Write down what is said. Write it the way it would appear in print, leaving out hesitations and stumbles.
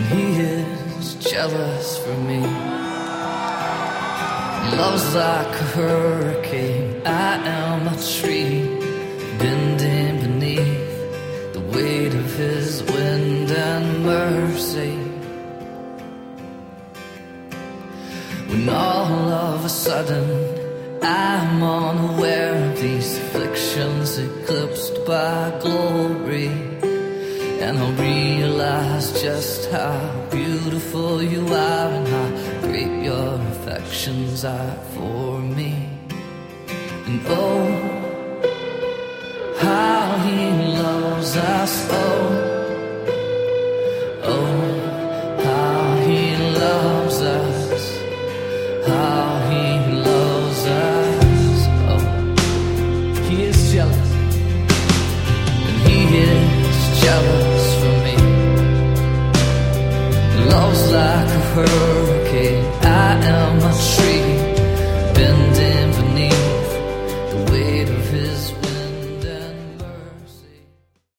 He is jealous for me. Love's like a hurricane. I am a tree bending beneath the weight of his wind and mercy. When all of a sudden I'm unaware of these afflictions eclipsed by glory, and I realize just how beautiful you are and how great your affections are for me. And oh, how he loves us, oh, oh, how he loves us, how he loves us, oh, he is jealous, and he is jealous for me. Love's like a hurricane. I am a tree bending